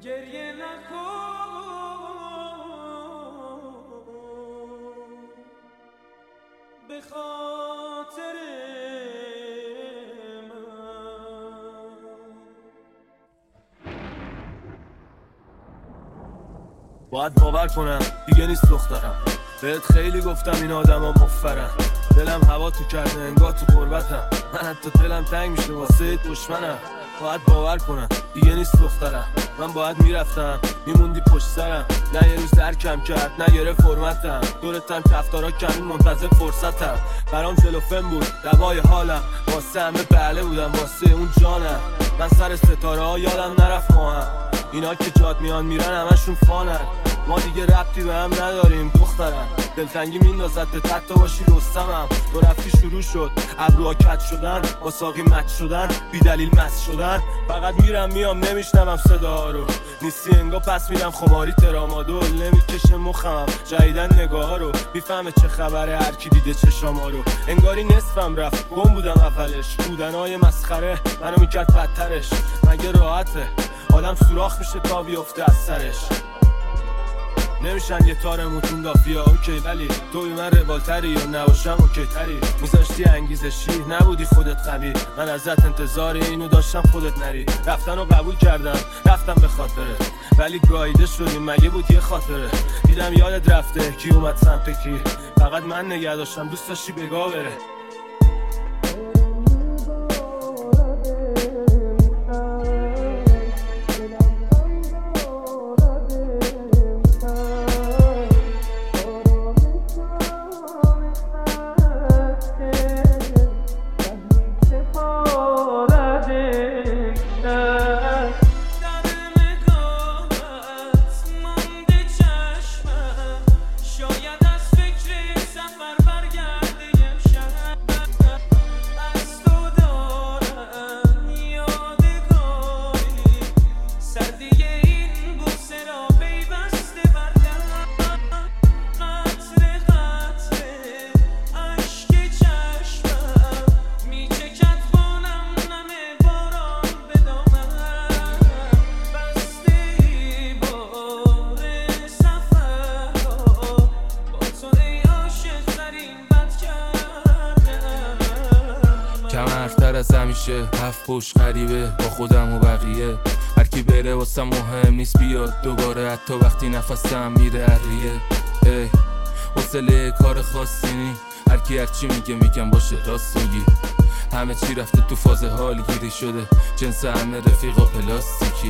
گریه نکن به خاطر باید باور کنم دیگه نیست دخترم. بهت خیلی گفتم این آدم ها مفرن. دلم هوا تو کرده انگار تو غربتم. من حتی دلم تنگ میشه واسه دشمنم. باید باور کنم دیگه نیست دخترم. من باید میرفتم میموندی پشت سرم. نه یه روز درکم کرد نه گرفت فرمتم. دورتم کفتارا کمین منتظر فرصتم. برام جلوفن بود دوای حالم. واسه همه بله بودم واسه اون جانم. من سر ستاره ها یادم نرفت ماهم. اینا که جات میان میرن همشون فانن. ما دیگه ربطی به هم نداریم دخترم. دلتنگی میندازد به حتی باشی رستمم. تو رفتی شروع شد ابروها کج شدن، با ساقی مچ شدن، بی دلیل مست شدن. فقط میرم میام نمیشنوم صدا رو. نیستی انگار پس میرم خماری ترامادول. نمیکشه مخم جدیدن نگاه رو. میفهمه چه خبره هر کی دیده چشاما رو. انگاری نصفم رفت گم بودم اولش. بودنهای مسخره منو میکرد بدترش. مگه راحته آدم سوراخ میشه تا بیفته از سرش. نمیشن یه تار موتون دافیا اوکی، ولی توی من روالتری یا نباشم اوکی تری. میذاشتی انگیزشی نبودی خودت قوی. من ازت انتظار اینو داشتم خودت نری. رفتن رو قبول کردم رفتم به خاطرت، ولی گاییده شدیم مگه بود یه خاطره. دیدم یادت رفته کی اومد سمت کی. فقط من نگه داشتم دوست داشتی بگاه بره. از همیشه هفت پشت غریبه با خودم و بقیه. هر کی بره واسه مهم نیست بیاد دوباره، حتی وقتی نفسم میره عریه. ای حوصله کار خاصی نی، هر کی هر چی میگم باشه راست میگی. همه چی رفته تو فاز حال گیری شده، جنس همه رفیقا پلاستیکی.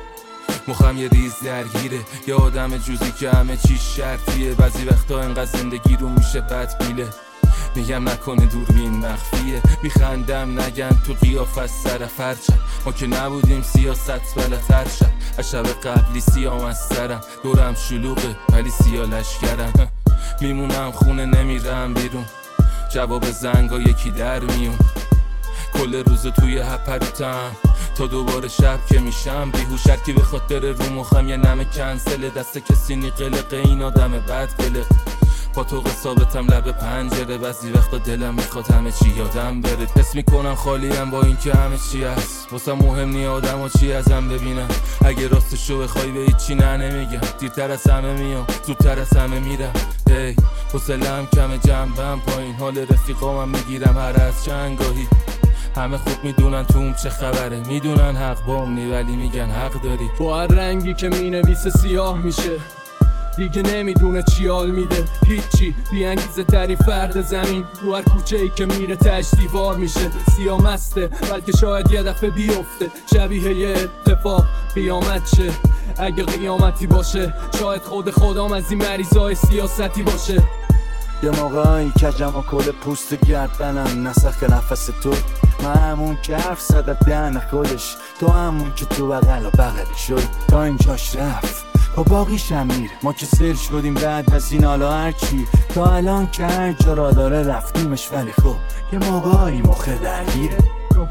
مخم یه ریز درگیره، یه آدم جوزی که همه چی شرطیه. بعضی وقتا انقدر زندگی رو میشه بد بیله. میگم نکنه دوربین مخفیه، میخندم نگن تو قیافت سر فرچم. ما که نبودیم سیاست بلتر شد. از شب قبلی سیام از سرم، دورم شلوغه ولی سیالش کردم. میمونم خونه نمیرم بیرون، جواب زنگا یکی در میون. کل روز توی هپروتم تا دوباره شب که میشم بیهوش. هر کی بخواد بره رو مخم یه نمه کنسله. دست کسی نی قلقه این آدم بد قلق. با تو ثابتم لب پنجره، بعضی وقتا دلم میخواد همه چی یادم بره. حس میکنم خالیم با این که همه چی هست. واسه مهم نی آدم ها چی ازم ببینم. اگه راستشو بخوای به هیچی نمیگم. دیرتر از همه میام زودتر از همه میرم. هی حوصله‌ام کمه جنبم پایین، حال رفیقامم میگیرم هر از چندگاهی. همه خوب میدونن تو اون چه خبره، میدونن حق بام نی ولی میگن حق داری. با هر رنگی که مینویسه سیاه میشه، دیگه نمیدونه چی حال میده. هیچی بی انگیزه تری فرد زمین، رو هر کوچه ای که میره تش دیوار میشه. سیاه مسته بلکه شاید یه دفعه بیفته، شبیه یه اتفاق قیامت شه. اگه قیامتی باشه شاید خود خدام از این مریضای سیاستی باشه. یه موقعی کجم و کل پوست گردنم نسخ نفس تو. من همون که حرف زده دهن خودش، تو همون که تو بغل و بغلی شد. تا اینجاش رفت با باقیشم میره. ما که سر شدیم بعد از این حالا هرچی. تا الان که هر جا را داره رفتیمش، ولی خب یه موقعی مخه درگیره.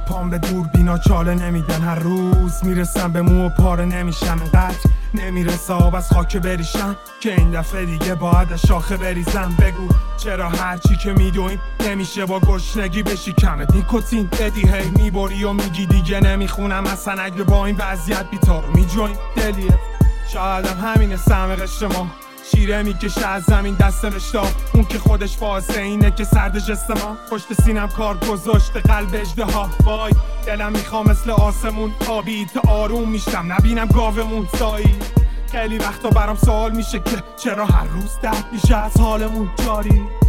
پام به دور بینا چاله نمیدن، هر روز میرسم به مو و پاره نمیشم، اینقدر نمیرسه آب از خاک بریشم که این دفعه دیگه باید از شاخه بریزم. بگو چرا هرچی که میدویم نمیشه با گشنگی بشی کمت نیکوتین بدی، هی میبری و میگی دیگه نمیخونم اصلا اگه با این وضعیت بیتارو میجوین دلیه. شایدم همینه سهم قشر ما، شیره میکشه از زمین دست مشتاق، اون که خودش فاسه اینه که سرد جست ما پشت سینم کار گذاشته قلب اژدها. وای دلم میخوام مثل آسمون آبی تا آروم میشم نبینم گاومون سایی. خیلی وقتا برام سوال میشه که چرا هر روز درد میشه از حالمون جاری.